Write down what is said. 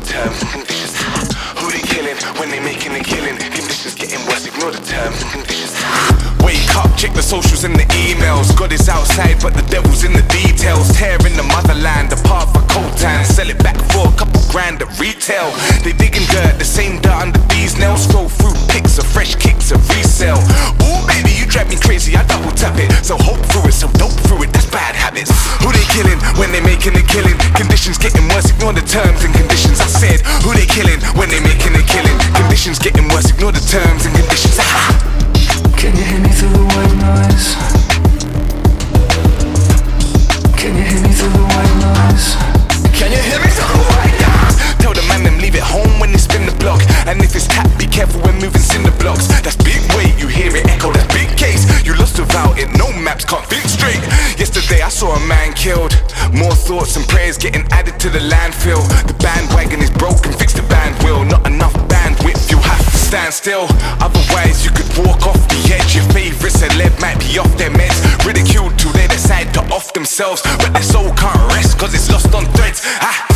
terms and conditions. Who they killing when they making a killing? Conditions getting worse, ignore the terms and conditions. Wake up, check the socials and the emails. God is outside, but the devil's in the details. Tearing the motherland apart for coltan. Sell it back for a couple grand at retail. They digging dirt, the same dirt under these nails. Scroll through pics of fresh kicks of resale. Ooh, baby, you drive me crazy, I double tap it. So hope through it, so dope through it, that's bad habits. Who they killing when they making a killing? Conditions getting worse, ignore the terms and conditions. I said, who they killing when they making a killing? Conditions getting worse, ignore the terms and conditions. Can you hear me through the white noise? Can you hear me through the white noise? Can you hear me through the white noise? Tell the man them leave it home when they spin the block. And if it's tap, be careful when moving cinder blocks. That's big weight, you hear it echo, that's big case. You lost without it, no maps, can't think straight. Yesterday I saw a man killed. More thoughts and prayers getting added to the landfill. The bandwagon is broken, fix the band wheel. Not enough bandwidth, you have to stand still. Otherwise you could walk off the edge. Your favourite celeb might be off their meds. Ridiculed till they decide to off themselves, but their soul can't rest cause it's lost on threads.